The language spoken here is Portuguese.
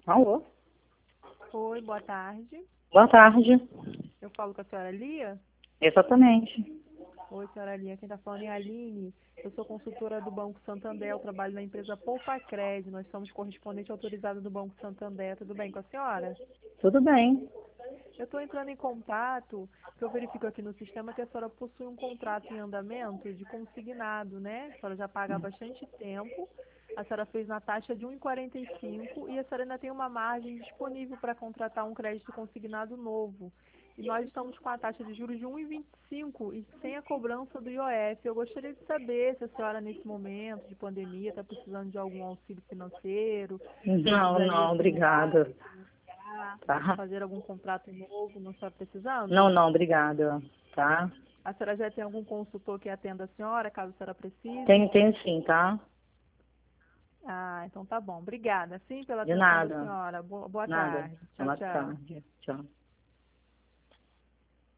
Alô? Oi, boa tarde. Boa tarde. Eu falo com a senhora Lia? Exatamente. Oi, senhora Lia. Quem está falando é a Aline. Eu sou consultora do Banco Santander. Eu trabalho na empresa Poupa Cred. Nós somos correspondente autorizado do Banco Santander. Tudo bem com a senhora? Tudo bem. Eu estou entrando em contato, porque eu verifico aqui no sistema que a senhora possui um contrato em andamento de consignado, né? A senhora já paga há bastante tempo. A senhora fez na taxa de 1,45 e a senhora ainda tem uma margem disponível para contratar um crédito consignado novo. E nós estamos com a taxa de juros de 1,25 e sem a cobrança do IOF. Eu gostaria de saber se a senhora, nesse momento de pandemia, está precisando de algum auxílio financeiro, Não, precisaria não, de mudar, obrigada. refinanciar, Tá? fazer algum contrato novo, não está precisando? Não, não, obrigada. Tá? A senhora já tem algum consultor que atenda a senhora, caso a senhora precise? Tenho sim, tá? Ah, então tá bom. Obrigada, sim, pela De atenção da nada. senhora. Boa Nada. tarde. Tchau, Boa tchau. tarde. Tchau.